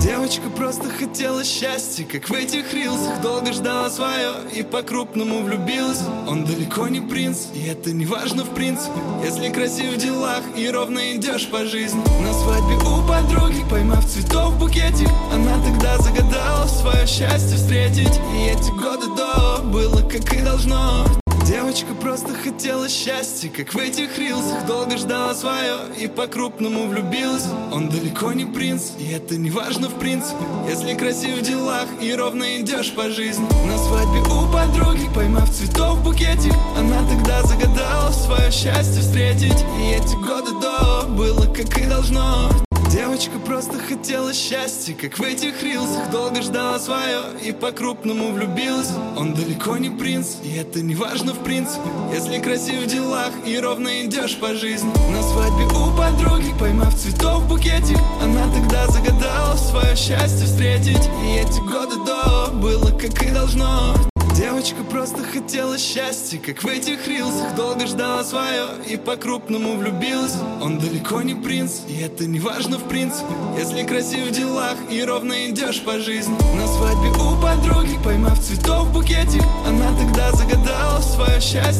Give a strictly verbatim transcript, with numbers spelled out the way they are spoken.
Девочка просто хотела счастья, как в этих рилсах. Долго ждала свое и по-крупному влюбилась. Он далеко не принц, и это не важно в принципе, если красив в делах и ровно идешь по жизни. На свадьбе у подруги, поймав цветов букетик, она тогда загадала свое счастье встретить. И эти годы до было как и должно. Девочка просто хотела счастья, как в этих рилсах. Долго ждала свое и по-крупному влюбилась. Он далеко не принц, и это не важно в принципе, если красив в делах и ровно идешь по жизни. На свадьбе у подруги, поймав цветов букетик, она тогда загадала свое счастье встретить. И эти годы до было как и должно. Девочка просто хотела счастья, как в этих рилсах. Долго ждала свое и по-крупному влюбилась. Он далеко не принц, и это не важно в принципе, если красив в делах и ровно идешь по жизни. На свадьбе у подруги, поймав цветов букетик, она тогда загадала свое счастье встретить. И эти годы до было как и должно. Девочка просто хотела счастья, как в этих рилсах. Долго ждала свое и по-крупному влюбилась. Он далеко не принц, и это не важно в принципе, если красив в делах и ровно идешь по жизни. На свадьбе у подруги, поймав цветов букетик, она тогда загадала свое счастье